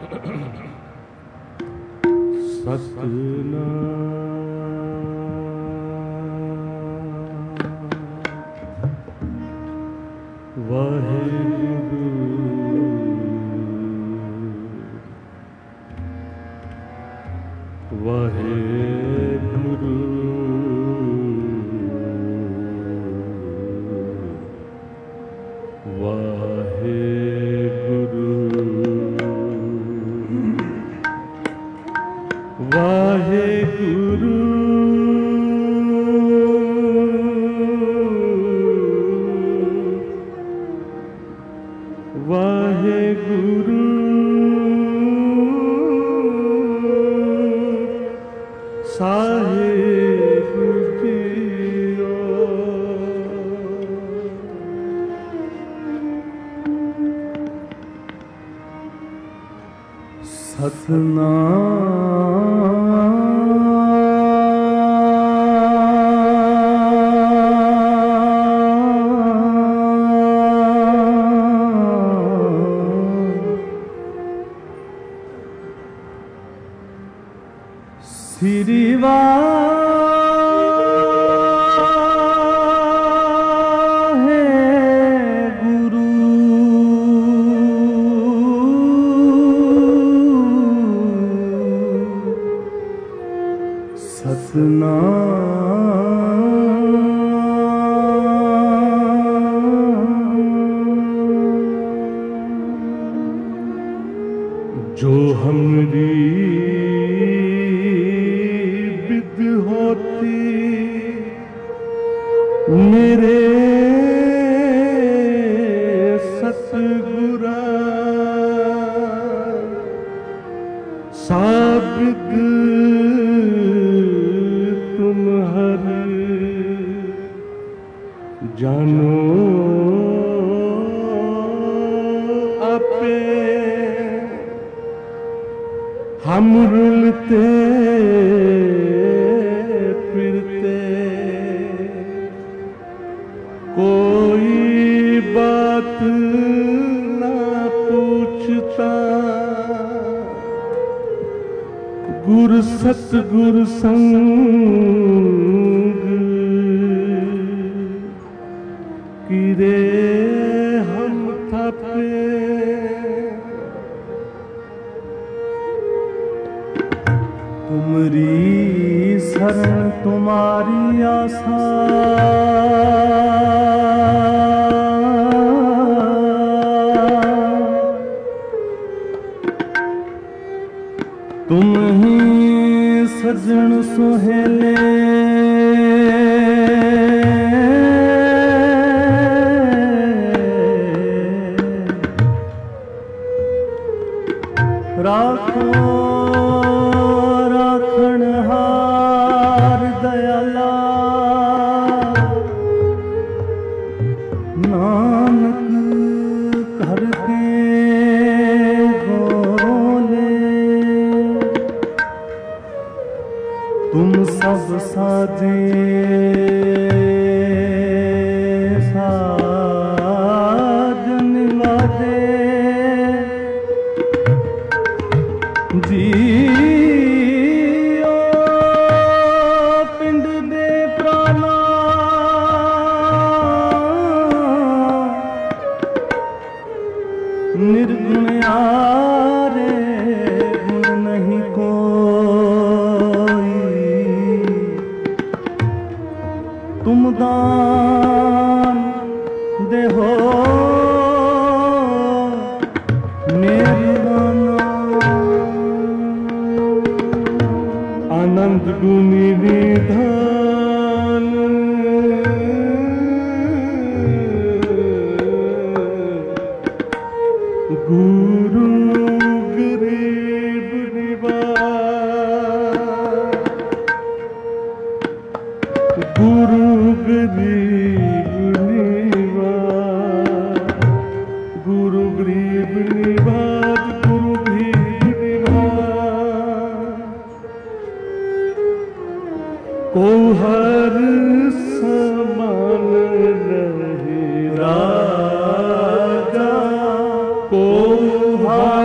को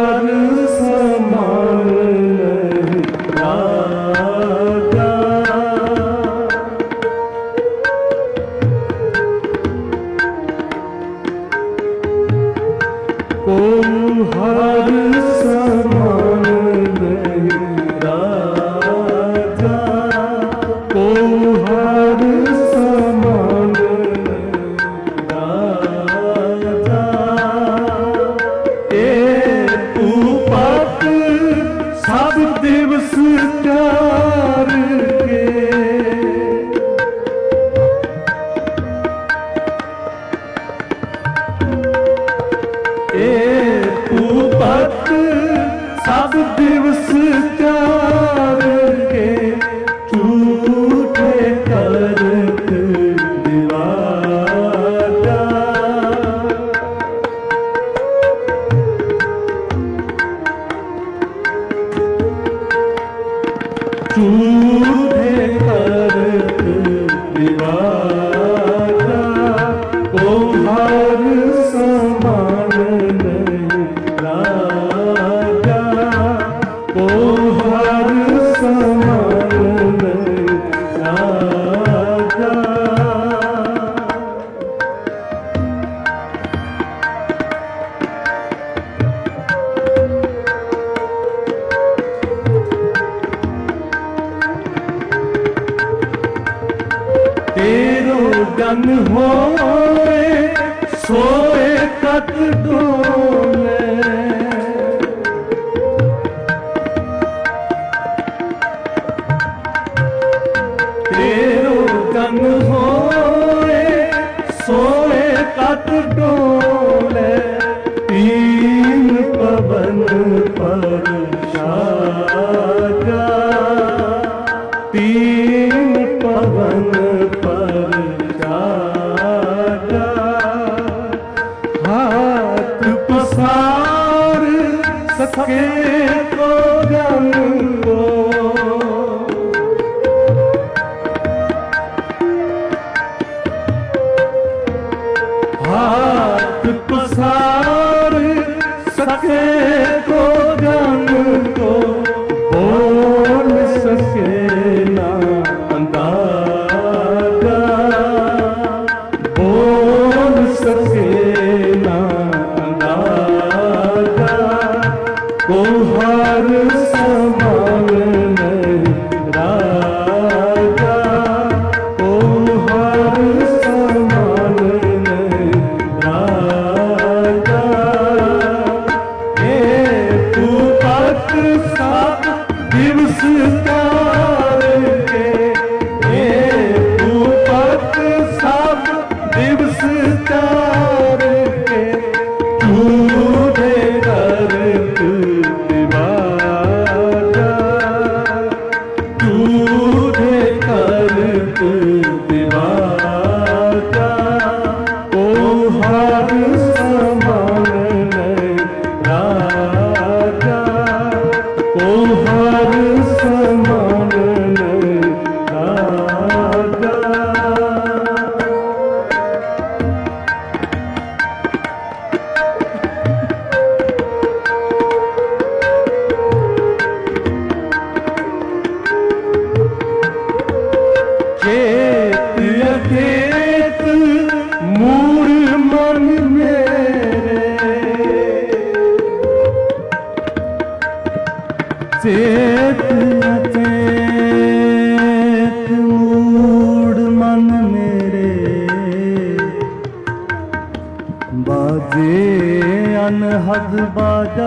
को हर समान नहीं राजा, को हर समान नहीं राजा। एक उपत सब दिवस प्यार के, एक उपत सब दिवस प्यार के, झूठे करत दिवारा। झूठे करत दिवारा, को हर समान नहीं राजा, को हर समान नहीं राजा। तेरो जन होए सोए कट डोले, तेरो जन होए सोए कट डोले। तीन पवन पर शाजा, तीन पवन पर शाजा। हाथ पसार सके तो जन को, हाथ पसार सके तो जन को, बोल सके ना अंदाजा, बोल सके ना अंदाजा। को हर समान नहीं राजा, को हर समान नहीं राजा। एक उपत सब दिवस प्यार के, एक उपत सब दिवस प्यार के, झूठे करत दिवारा, झूठे करत दिवारा। को हर समान नहीं राजा, को हर समान नहीं राजा। चेत अचेत मूढ़ मन मेरे, चेत अचेत मूढ़ मन मेरे, बाजे अनहद बाजा।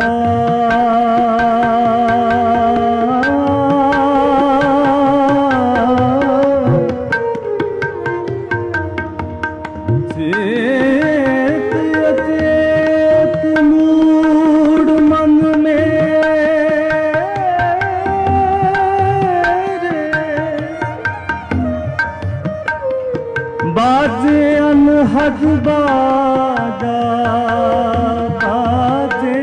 चेत अचेत मूढ़ मन मेरे, बाजे अनहद बाजा, बाजे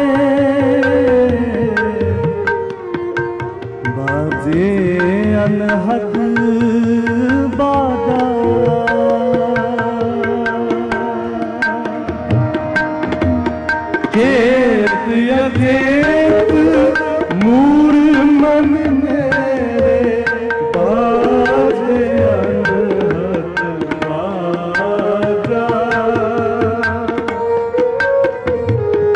बाजे अनहद बाजा। चेत अचेत मूढ़ मन मेरे, बाजे अनहद बाजा।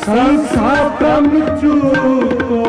संसार ब्रह्म चूको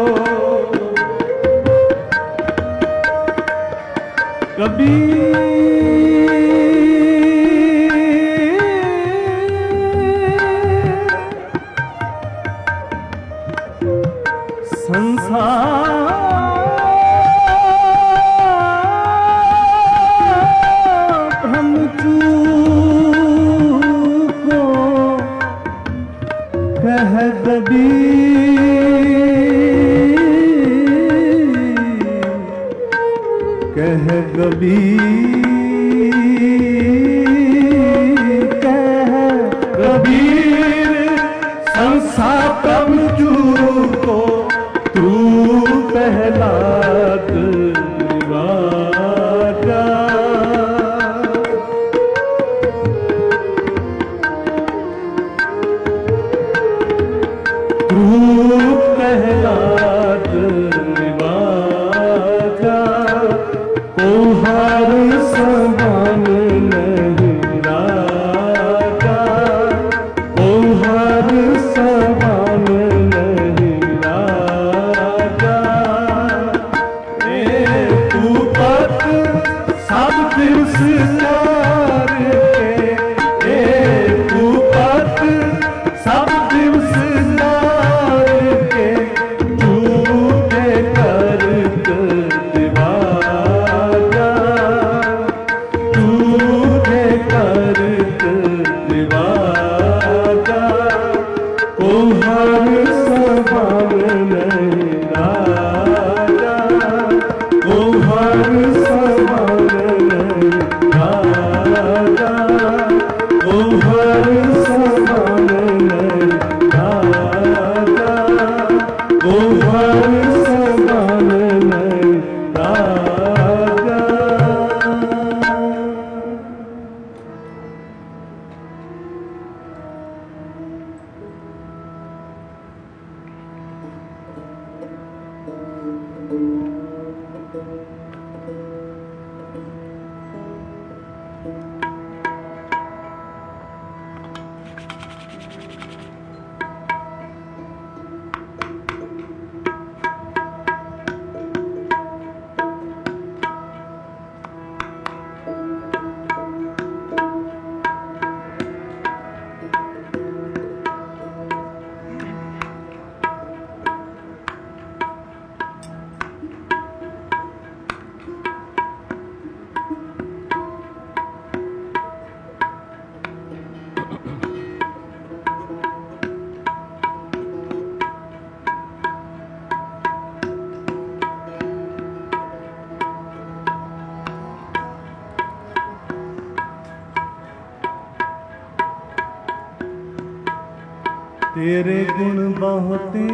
तेरे गुण बहुते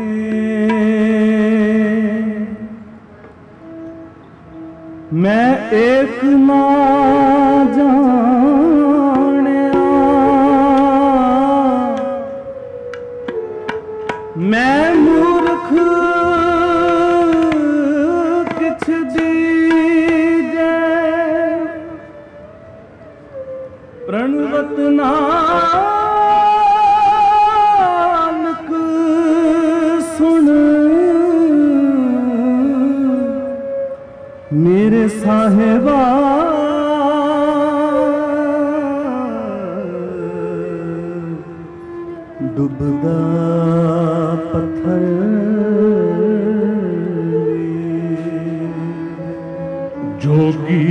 मैं एक ना जानिया, मैं मूर्ख किछ दीजे प्रणवत नानक सुन मेरे साहिबा डुबदा पत्थर जोगी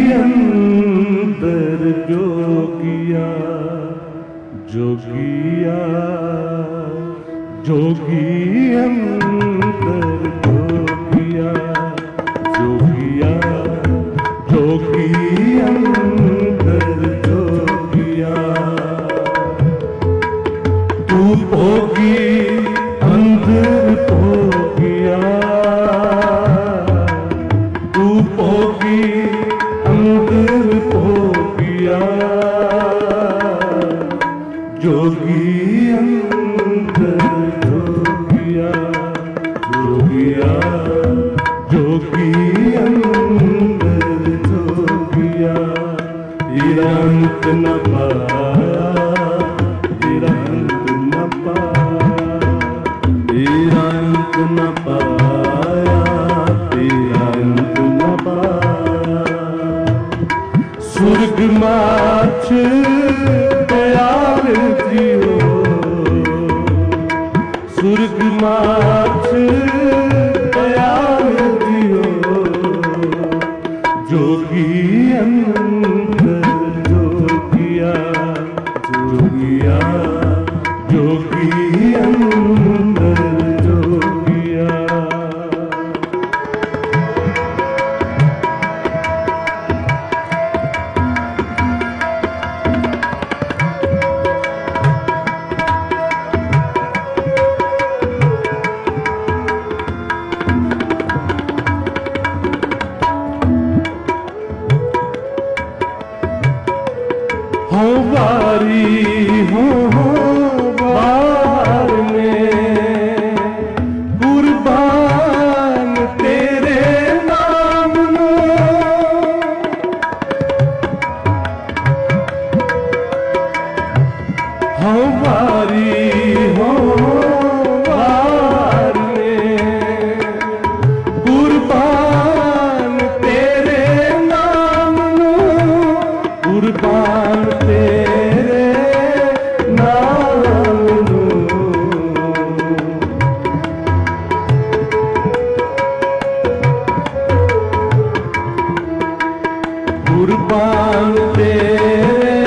अंदर जोगिया जोगिया जोगी अंदर जोगिया जोगिया जोगी अंदर जोगिया तू भोगी अंदर भोगिया तू भोगी अंदर भोगिया जोगी अंदर जोगिया जोगिया जोगी अंदर जोगिया सुर्ग माछ दयाल दियो जोगी अंदर जोगिया जोगिया जोगी अंदर जोगिया। हो बारी हो बार में कुर्बान तेरे नाम नो हो बारी हो बार में कुर्बान तेरे नाम नो कुर्बान तेरे नाम नो कुर्बान तेरे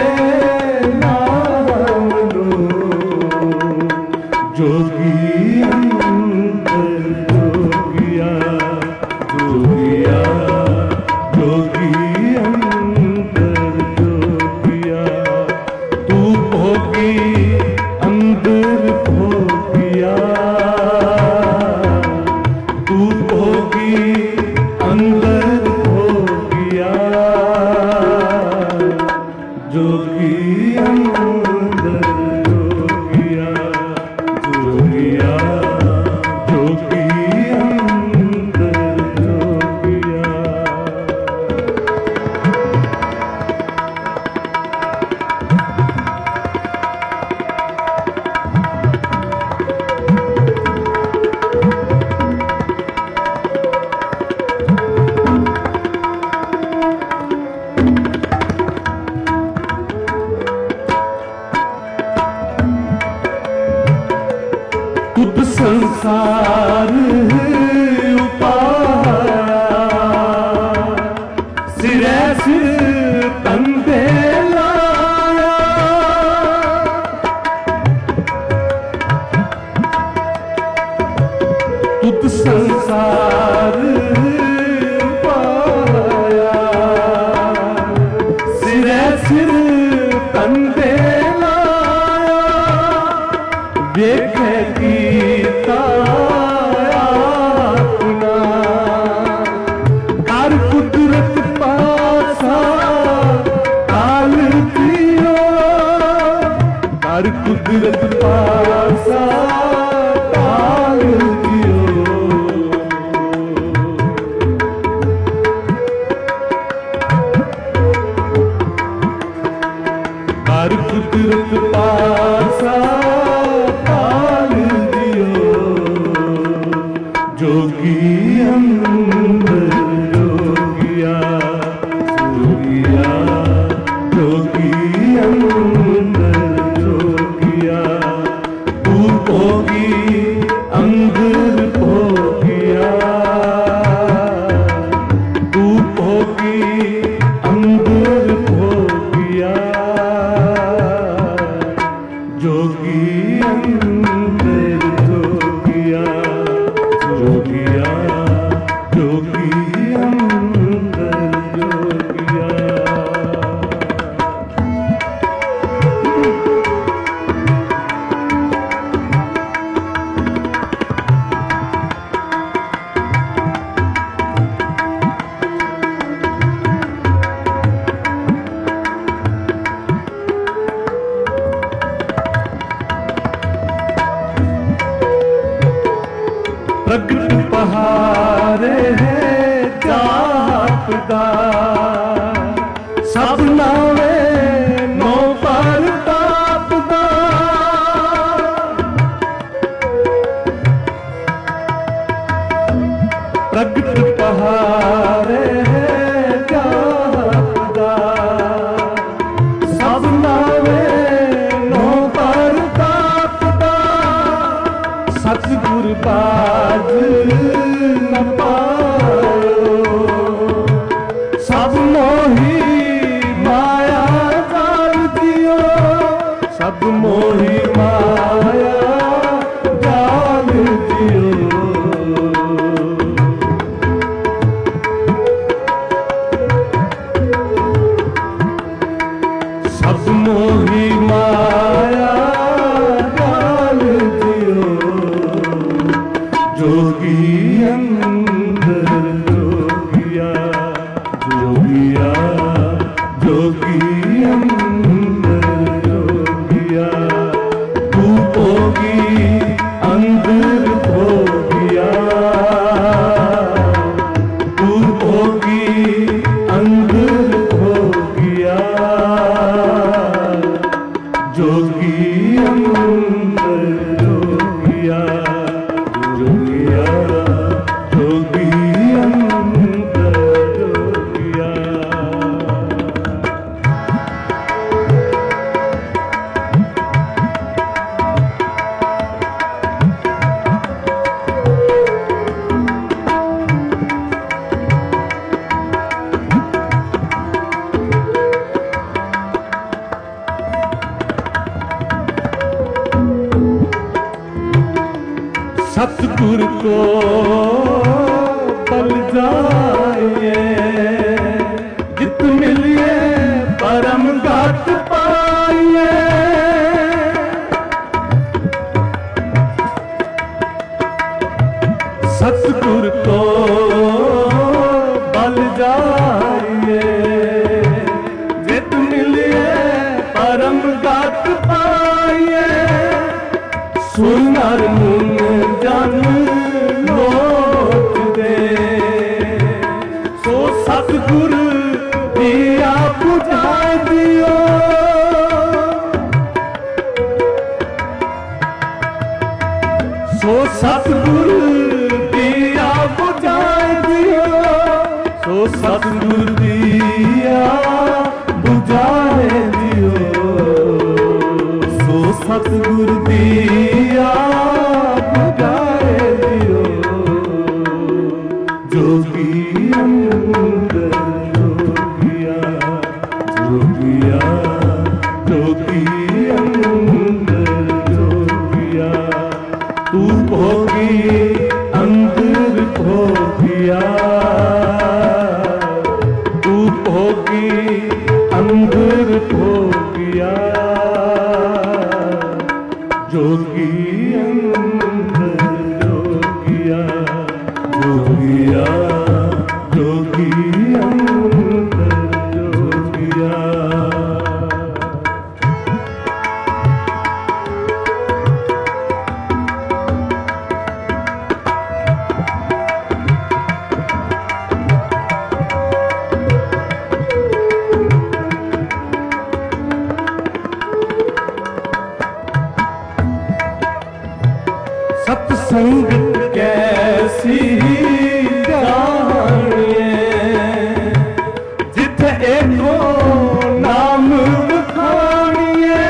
नाम नो जोगी अंदर जोगिया जोगिया जोगी अंदर जोगिया तू भोगी अंदर भोगिया तू भोगी अंदर भोगिया जोगी अंदर जोगिया जोगिया जोगी अंदर जोगिया। खुद संसार उपाया सिरे सिर तंदे लाया खुद संसार उपाया सिरे सिर तंदे लाया देखे कीता अपना हर कुदरत पासा ताल दियो हर कुदरत पासा ताल दियो हर कुदरत पासा ताल दियो जोगी अंदर जोगिया जोगिया जोगी अंदर जोगिया तू भोगी अंदर भोगिया तू भोगी अंदर भोगिया जोगी अंदर जोगिया जोगिया जोगी अंदर जोगिया। प्रगट पहारे है जापदा सब नावे नो पर तापदा प्रगट पहारे है जापदा सब नावे नो पर तापदा सतगुर बाज न पायो, सब मोही माया जाल दियो, सब मोही माया जाल दियो। सब मोही माया जाल दियो, जोगी अंदर जोगिया, जोगिया जोगी अंदर जोगिया, तू भोगी अंदर भोगिया, तू भोगी अंदर भोगिया, जोगी अंदर जोगिया, जोगिया जोगी अंदर जोगिया। सतगुर को पल जाइए, जित मिलिए परम घाट पाइए। सतगुर को पल जाइए, जित मिलिए परम घाट पाइए। सुनर मुन जन लोट दे, सो सतगुर दिया बुझाए दियो, सो सतगुर दिया बुझाए दियो, सो सतगुर दिया बुझाए दियो, सो सतगुर दिया बुझाए दियो, जोगी अंदर जोगिया, जोगिया जोगी अंदर जोगिया, तू भोगी अंदर भोगिया, तू भोगी अंदर भोगिया, जोगी अंदर जोगिया, जोगिया जोगी अंदर जोगिया। सत्संग कैसी जानिए, जिथे एको नाम बखानिए।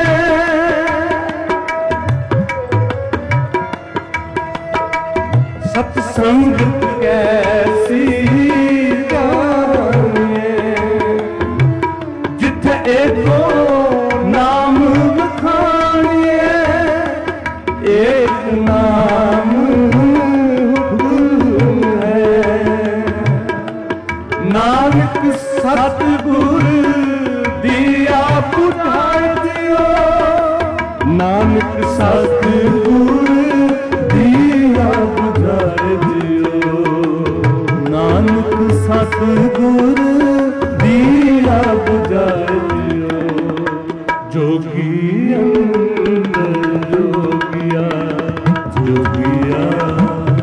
सत्संग कैसी जानिए, जिथे एको नाम बखानिए। एक नाम नानक सतगुर दिया बुझाए दियो, नानक सतगुर दिया बुझाए दियो, नानक सतगुर दिया बुझाए दियो, जोगी अंदर जोगिया, जोगिया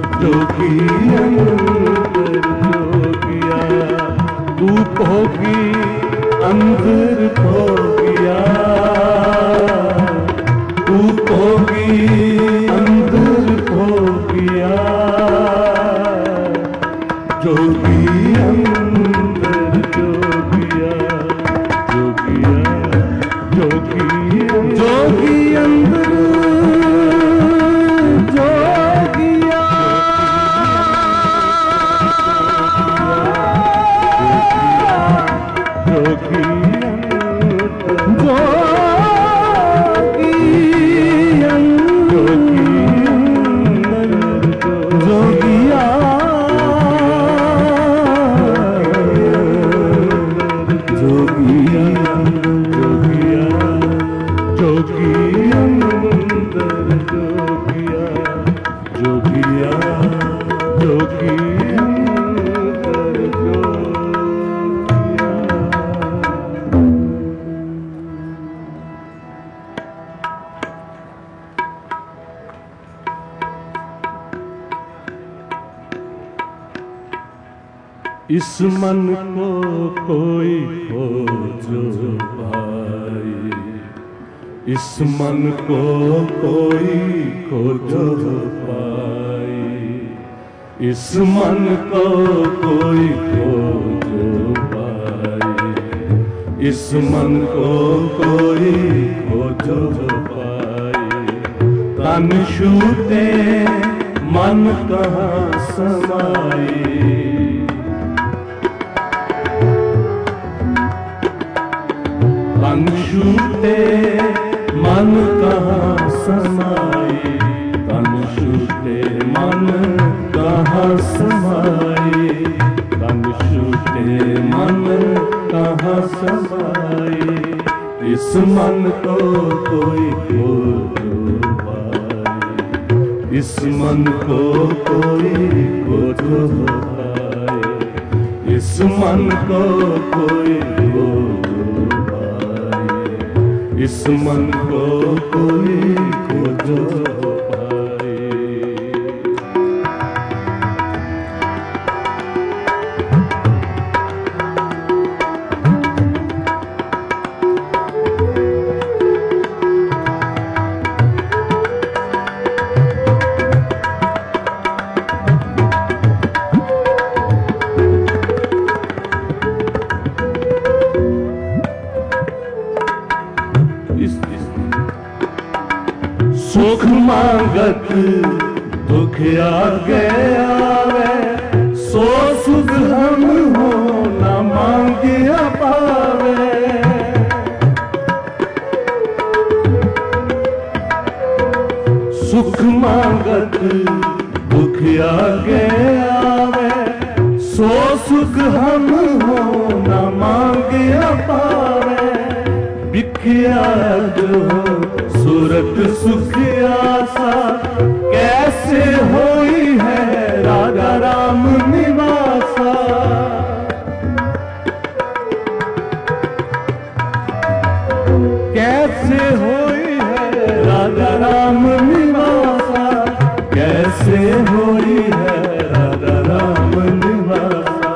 जोगी अंदर जोगिया, तू भोगी जोगिया जोगी अंतर जोगिया। इस मन को कोई खोजो भाई, इस मन को कोई खोजो पाई, इस मन को कोई खोजो पाई, इस मन को कोई खोजो पाई। तन छूटे मन कहाँ समाई, तन छूटे मन कहाँ समाई, तन छूटे मन कहाँ समाई, तन छूटे मन कहाँ समाई। इस मन को कोई खोजो पाई, इस मन को कोई खोजो पाई, इस मन को कोई इस मन को कोई खोजो पाए। सुख मांगत दुख आगे आवे, सो सुख हम हो न मांगिया पावे। सुख मांगत दुख आगे आवे, सो सुख हम हो न मांगिया पावे। बिखिया जो सूरत सुख आसा, कैसे होई है राजा राम निवासा। कैसे होई है राजा राम निवासा, कैसे होई है राजा राम निवासा।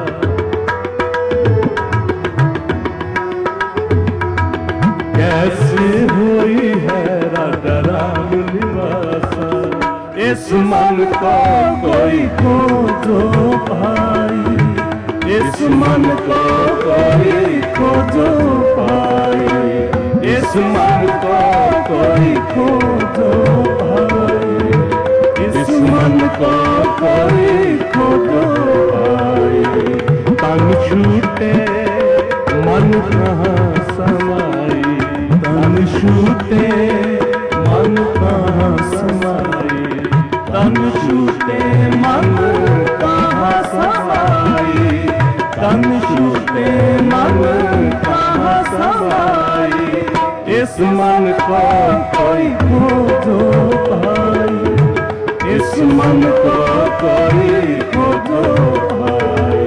कैसे होई है राजा राम निवासा। इस मन को कोई खोजो भाई, इस मन को कोई खोजो पाई, इस मन को कोई खोजो भाई, इस मन को कोई खोजो पाई। तन छूटे मन कहाँ समाई, तन छूटे मन कहाँ समाई, तन छूटे मन कहाँ समाई, तन छूटे मन कहाँ समाई। इस मन को कोई खोजो भाई, इस मन को कोई खोजो भाई।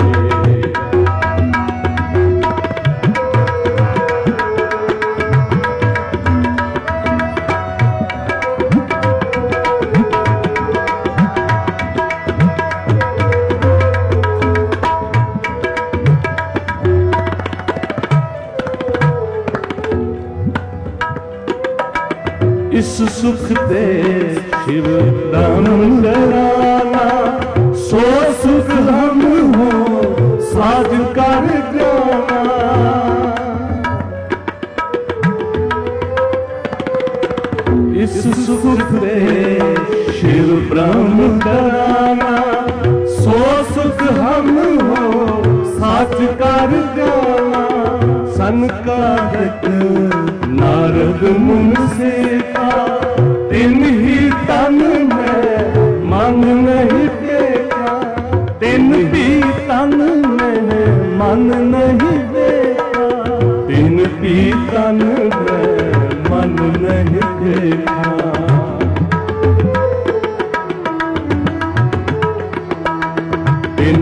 इस सुख दे शिव दानम डराना, सो सुख हम हो साध कर जाना। इस सुख दे शिव ब्रह्म डराना, सो सुख हम हो साध कर जाना। सनकादिक नारद मुनि से तिन ही तन में मन नहीं देखा, तिन भी तन में मन नहीं देखा, तिन भी तन में मन नहीं देखा।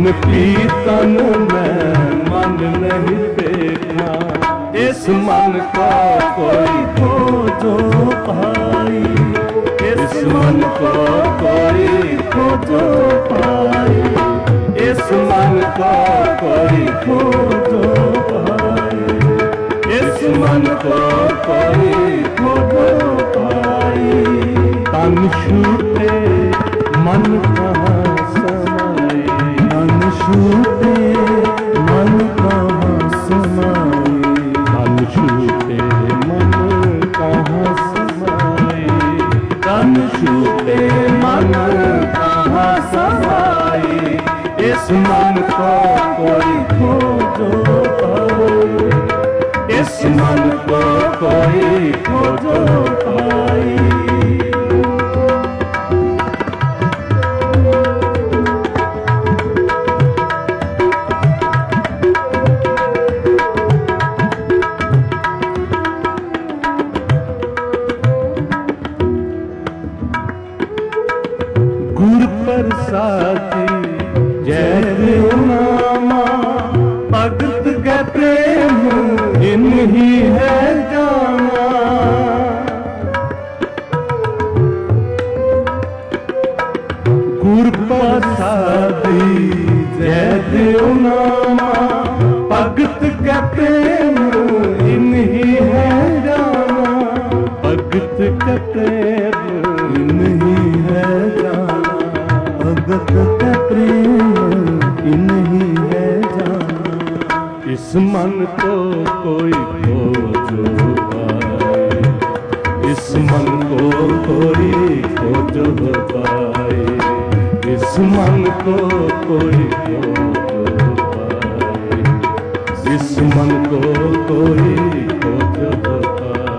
पीतन में मन नहीं देखना, इस मन को कोई खोजो पाई, इस मन को कोई खोजो पाई, इस मन को कोई खोजो पाई, इस मन को कोई खोजो पाई। तन छूटे मन कहाँ समाए, तन छूटे मन कहाँ समाए, तन छूटे मन कहाँ समाए, तन छूटे मन कहाँ समाए, इस मन को कोई खोजो पाए, इस मन को कोई खोजो पाए। गुर प्रसादी जय देव नामा, भगत के प्रेम इन ही है जाना। गुर प्रसादी जय देव नामा, भगत के प्रेम इन ही है जाना, भगत के प्रेम इन ही है जाना, भगत के प्रेम इन ही है जाना। इस मन को कोई खोजो पाए, इस मन को कोई खोजो पाए, इस मन को कोई खोजो पाए, इस मन को कोई खोजो पाए।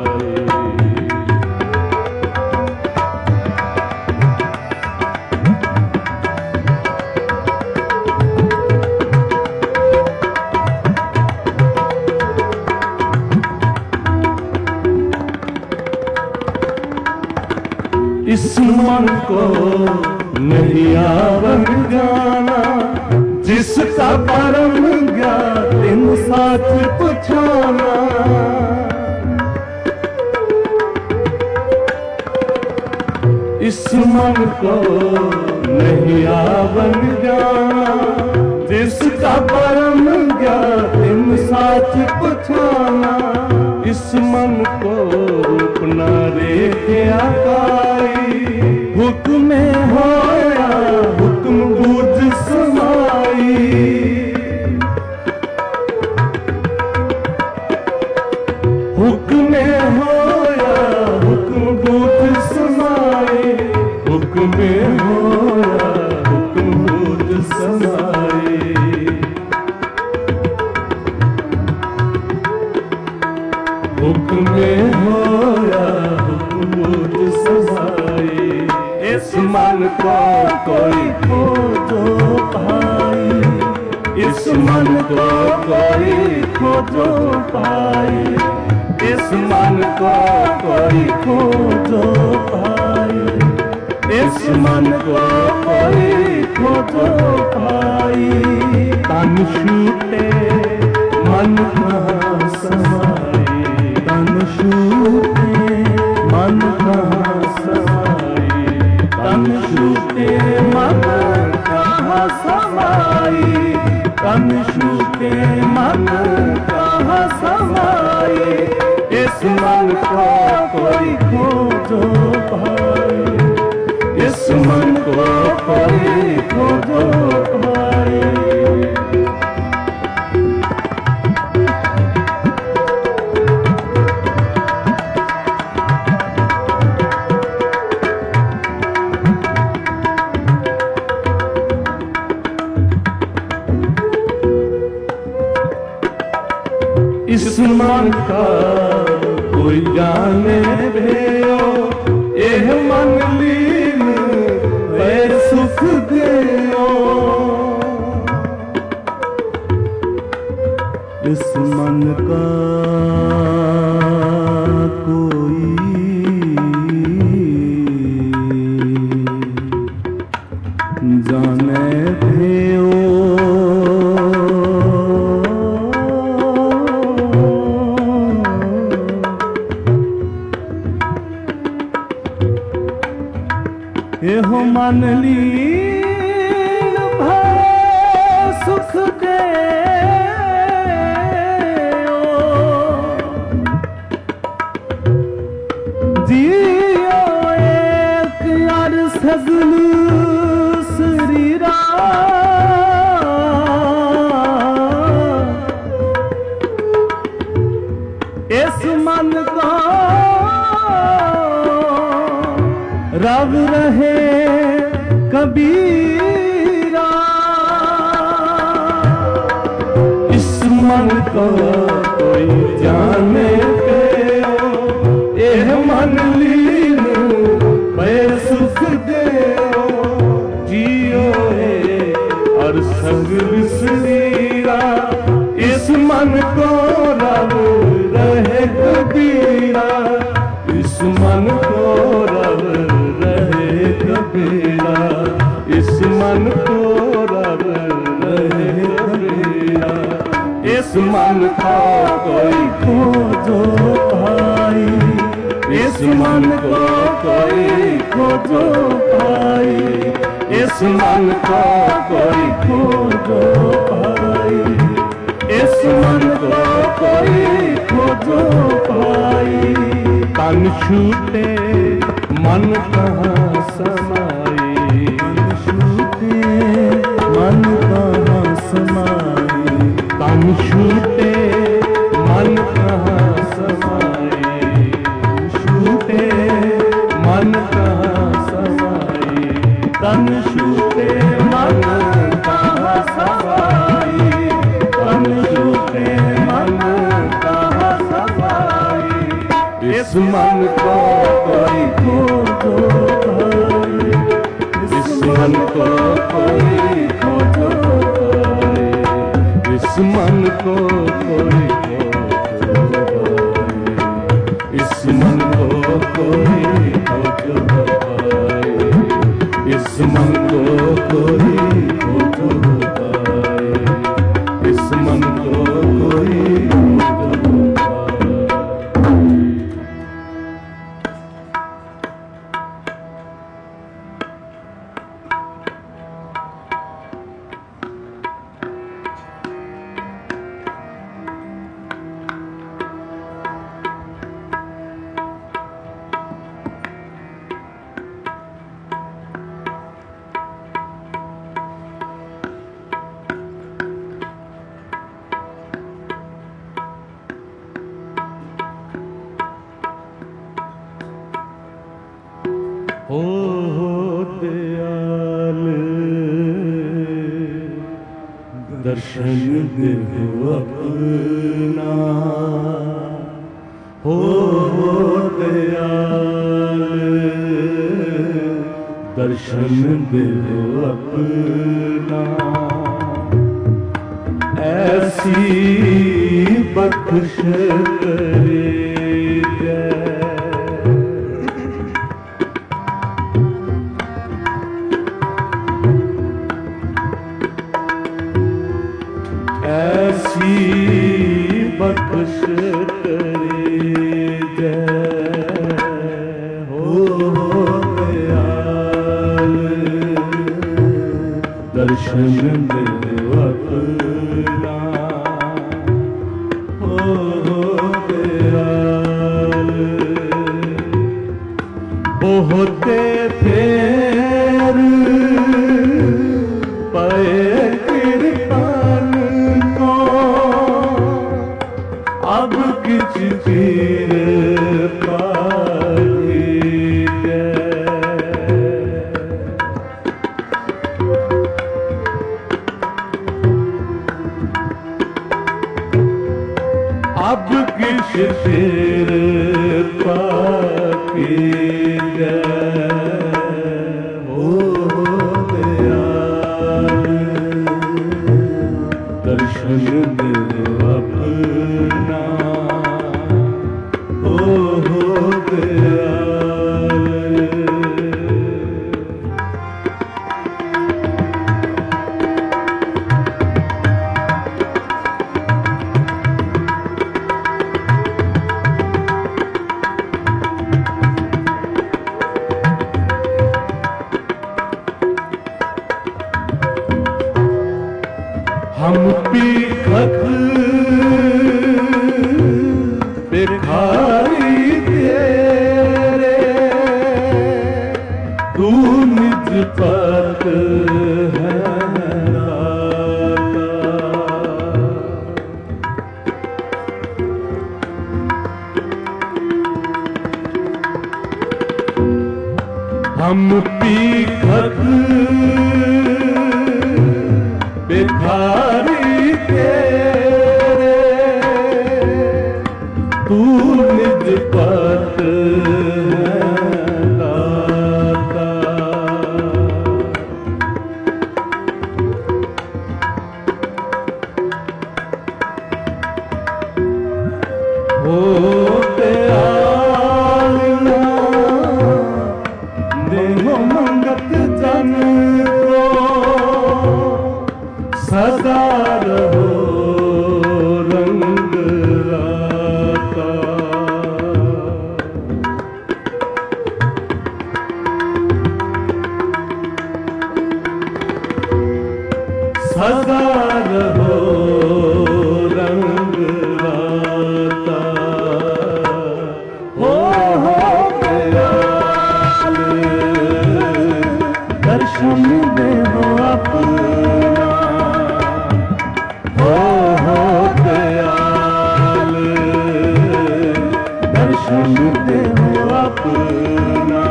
इस मन को नहीं आवन जाना, जिसका परम ज्ञात इन साथ पुछाना। इस मन को नहीं आवन जाना, जिसका परम ज्ञात इन साथ पुछाना। इस मन को रूप न रेखे आकाई, हुक्म होया हुक्म बूझ समाई। हुक्म होया हुक्म बूझ समाई, हुक्म होया हुक्म बूझ समाई। हुक्म होया हुक्म बूझ समाई। इस मन को कोई खोजो पाई, इस मन को कोई खोजो पाई, इस मन को कोई खोजो पाई, इस मन को कोई खोजो पाई। तन छूटे मन कहाँ समाए, तन छूटे मन कहाँ समाए, तन छूटे मन कहाँ समाए, तन छूटे मन कहाँ समाए। इस मन को कोई खोजो पाए, इस मन को कोई खोजो पाए। इस मन का कोई जाने भेयो, एह मन लीन वै सुख देयो। इस मन का कोई जाने भेयो, एहो मन लीन भय सुख दे जियो एक यार सजन शरीरा इस मन का रब रहे कबीरा इस मन को कोई जाने पे एह मन लीन पे सुख दे जियो है और सगल शरीरा इस मन को रब रहे कबीरा इस मन को रब रहे कबीरा इस मन को रब रहे कबीरा इस मन को कोई खोजो भाई इस मन को कोई खोजो भाई इस मन को कोई खोजो भाई इस मन को कोई खोजो भाई तन छूटे मन कहाँ समाई तन छूटे मन कहाँ समाई तन छूटे मन कहाँ समाई छूटे मन कहाँ समाई तन छूटे मन कहाँ समाई तन छूटे मन कहाँ समाई इस मन को कोई खोजो भाई इस मन को कोई खोजो भाई इस मन को कोई खोजो भाई इस मन को कोई खोजो भाई इस मन को कोई खोजो भाई इस मन को कोई हो दयाल दर्शन देव अपना हो दयाल दर्शन देव अपना ऐसी बख्श करे ऐसी बख्श करे जय हो दयाल दर्शन देव अपना हो दयाल बहुते फेर पाए अब किच पीर पाई अब किच पीर पाई हो दयाल दर्शन देव अपना हो दयाल हम पीखत भिखारी तेरे, तू निज पद है दाता। हम पीखत भिखारी तेरे, तू निज पद है दाता। होते आलना देहो मंगत जन को, सदा रहो रंग राता। सदा रहो रंग राता। हो दयाल दर्शन देहो अपना, हो दयाल दर्शन देहो अपना।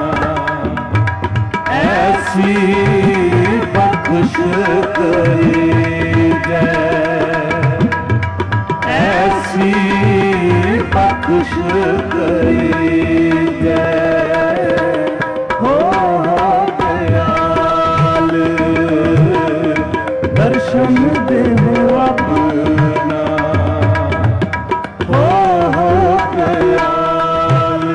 ऐसी बख्श करी जय, ऐसी बख्श करी जय। हो दयाल दर्शन देहो अपना, हो दयाल।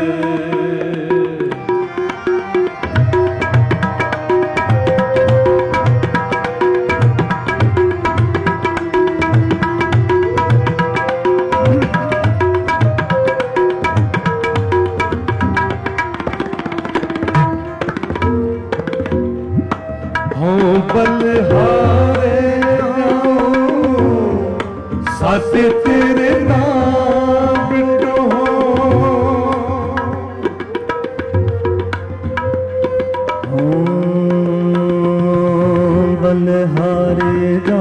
हों बलिहारे साथे तेरे नाम बिटो हों बलिहारे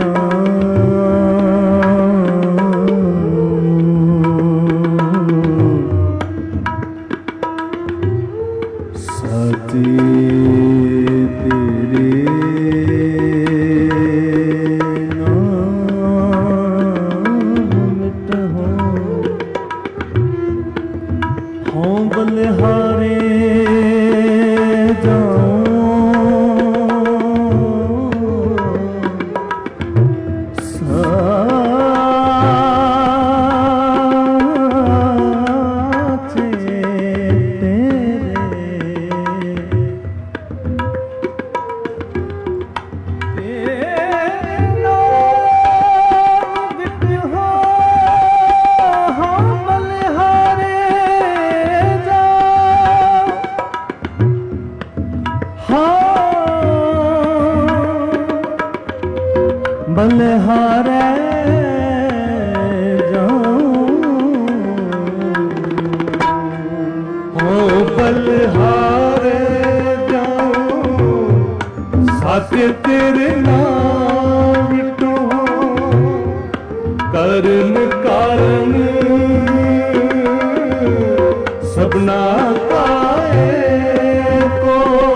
साथे बलिहारे बलिहारे जाऊं, हो बलिहारे जाऊं साथे तेरे नाम बिटो। करन कारण सबना काए को,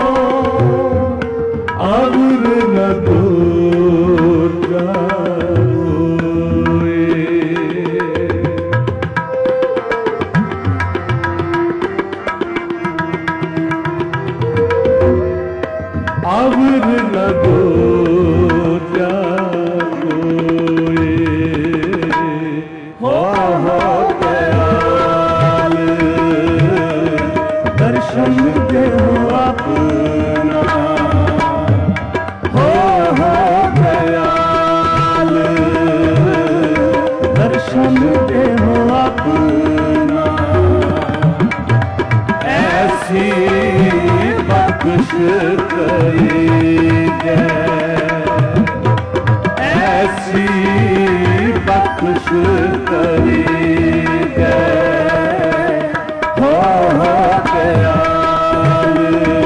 आवर न दो आवर लगो जागोए। हो दयाल दर्शन देहो अपना, हो दयाल दर्शन देहो अपना। ऐसी बख्श करी जय, ऐसी बख्श करी गए हो दयाल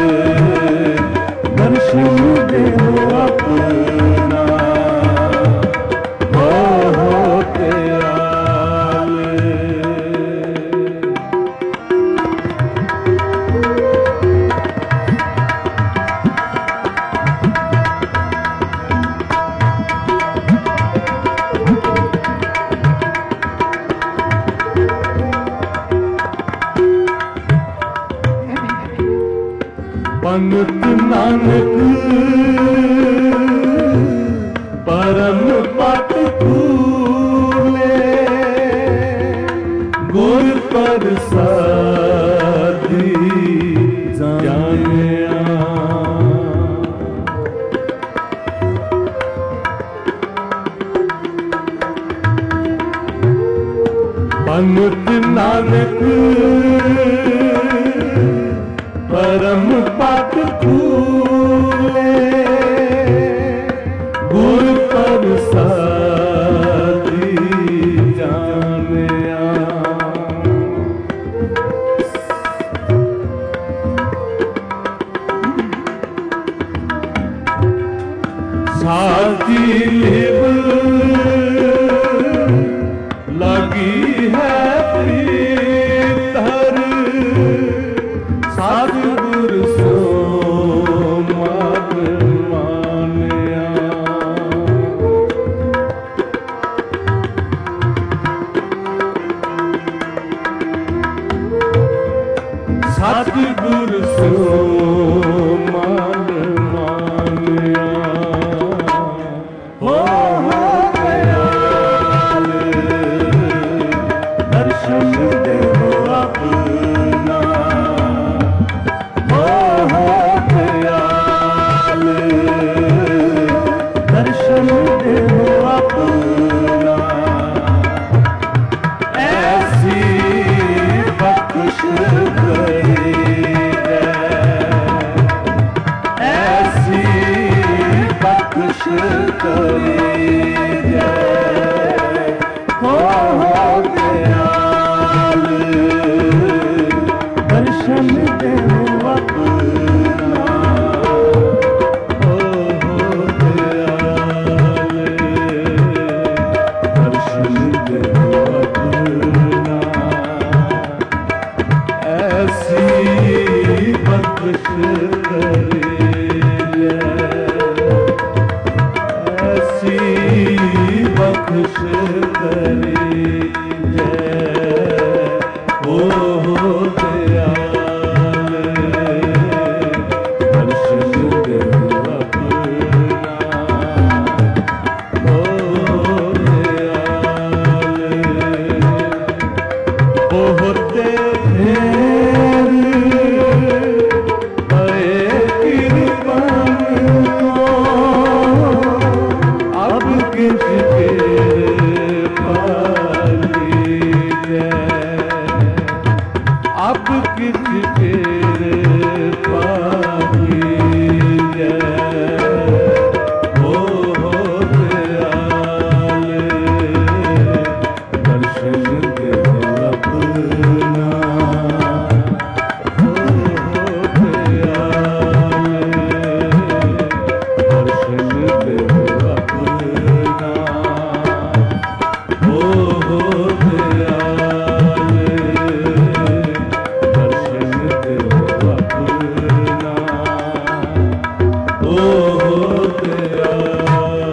दर्शन दे हो अपना हो दयाल। पंडित नानक परम पत फूले गुर प्रसादी जानिया। पंडित नानक परम पत फूले गुर प्रसादी जानिया। साची लिव लगी है प्रीतर सतगुर सो मत मानिया। सतगुर सो मत मानिया हो दयाल दर्शन दे हो अपना हो दयाल दर्शन दे हो अपना। ऐसी बख्श करी ऐसी बख्श करी हो दयाल दर्शन दे हो अपना हो दयाल दर्शन दे हो अपना। ऐसी बख्श करी ऐसी बख्श करी हो दयाल दर्शन दे अपना हो दयाल। बहुत फेर पए कृपा अब किस के पाली अब किस के पाली हो दयाल दर्शन दे अपना हो दयाल दर्शन दे अपना हो दयाल दर्शन दे अपना हो दयाल।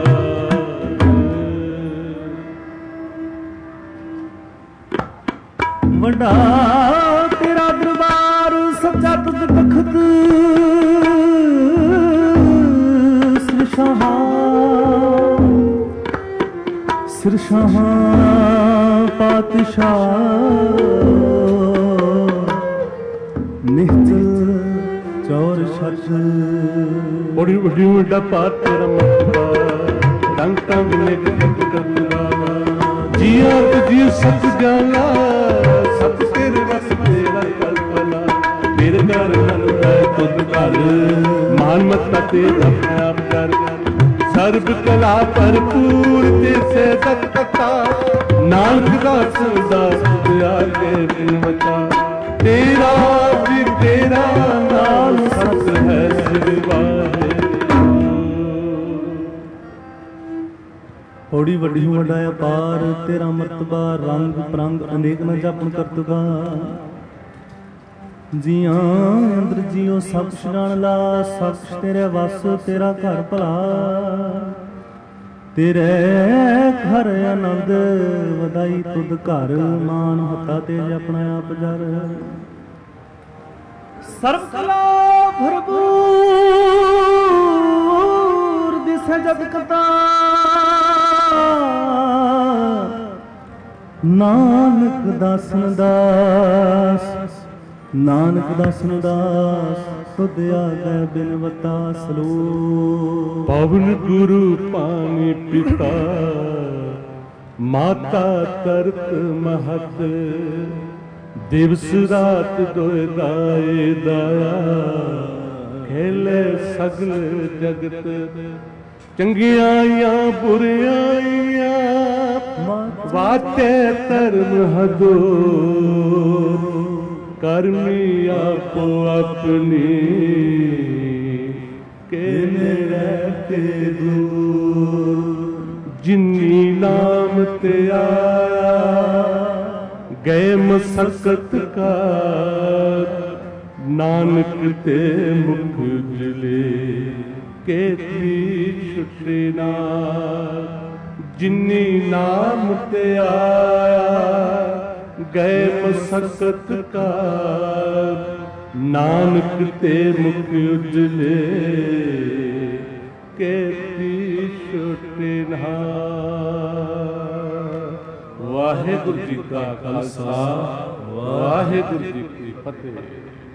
वड्डा तेरा दरबार सच्चा तुझ तखत सिरशाह पातशाह निहचल चौर छठ बड़ी बड़ी ਵੱਡਾ ਪਾਤ ਤੇਰਾ ਮਤਬਾ ਟੰਗ ਟੰਗ ਨਿਕ ਟੰਗ ਕਰਦਾ ਜੀਆ ਜੀ ਸਤ ਜਾਲਾ ਸਤ ਤੇਰੇ ਰਸ ਤੇਰਾ ਕਲਪਨਾ ਮੇਰੇ ਘਰ ਨੰਦਾ ਤੁਧ ਘਰ ਮਾਨ ਮਤ ਤੇ ਆਪਣੇ ਆਪ ਕਰ ਸਰਬ ਕਲਾ ਭਰਪੂਰ ਤਿਸੇ ਦਕਤਾ ਨਾਨਕ ਦਾਸ ਦਾਸ ਆਗੇ ਬਿਨ ਵਚਾ ਤੇਰਾ ਵੀ ਤੇਰਾ ਨਾਮ ਸਤ ਹੈ ਸ੍ਰੀ ਵਾਹਿਗੁਰੂ। ਔੜੀ ਵੱਡੀ ਵੱਡਾ ਅਪਾਰ ਤੇਰਾ ਮਰਤਬਾ ਰੰਗ ਪ੍ਰੰਗ ਅਨੇਕ ਨ ਜਾਪਨ ਕਰਤਬਾ ਜੀਆਂ ਅੰਦਰ ਜੀਓ ਸਭ ਸ਼ਰਨ ਲਾ ਸਭ ਤੇਰੇ ਵਸ ਤੇਰਾ ਘਰ ਭਲਾ ਤੇਰੇ ਘਰ ਆਨੰਦ ਵਧਾਈ ਤੁਧ ਘਰ ਮਾਨ ਹੱਤਾ ਤੇ ਆਪਣਾ ਆਪ ਜਰ ਸਰਬ ਕਲਾ ਭਰਪੂਰ ਦਿਸੇ ਜਗ ਕਤਾ ਨਾਨਕ ਦਾਸਨ ਦਾਸ ਨਾਨਕ ਦਾਸਨ ਦਾਸ ਤੁਧ ਆਗੈ ਬਿਨਵਤਾ ਸਲੋਕ। ਪਵਨ ਗੁਰੂ ਪਾਣੀ ਪਿਤਾ ਮਾਤਾ ਤਰਤ ਮਹਤ ਦਿਵਸ ਰਾਤ ਦੋਇ ਦਾਏ ਦਾਇਆ ਖੇਲੇ ਸਗਲ ਜਗਤ ਚੰਗਿਆਈਆਂ ਬੁਰਿਆਈਆਂ ਵਾਟੇ ਧਰਮ ਹਦੋ ਕਰਮੀ ਆਪੋ ਆਪਣੀ ਕਿਨੇ ਰਹਤੇ ਦੂਰ ਜਿਨੀ ਨਾਮ ਤੇ ਆਇਆ ਗਏ ਮਸਕਤ ਕਾ ਨਾਨਕ ਤੇ ਮੁਖ ਉਜਲੇ ਕੇਤਰੀ ਛੁਟੇ ਨਾ ਜਿਨੀ ਨਾਮ ਤੇ ਆਇਆ ਗਏ ਮਸਕਤ ਕਾ ਨਾਨਕ ਤੇ ਮੁਖ ਉਜਲੇ ਕੇਤੀ ਛੁਟੇ ਨਾ। ਵਾਹਿਗੁਰੂ ਜੀ ਕਾ ਖਾਲਸਾ ਵਾਹਿਗੁਰੂ ਜੀ ਕੀ ਫਤਿਹ।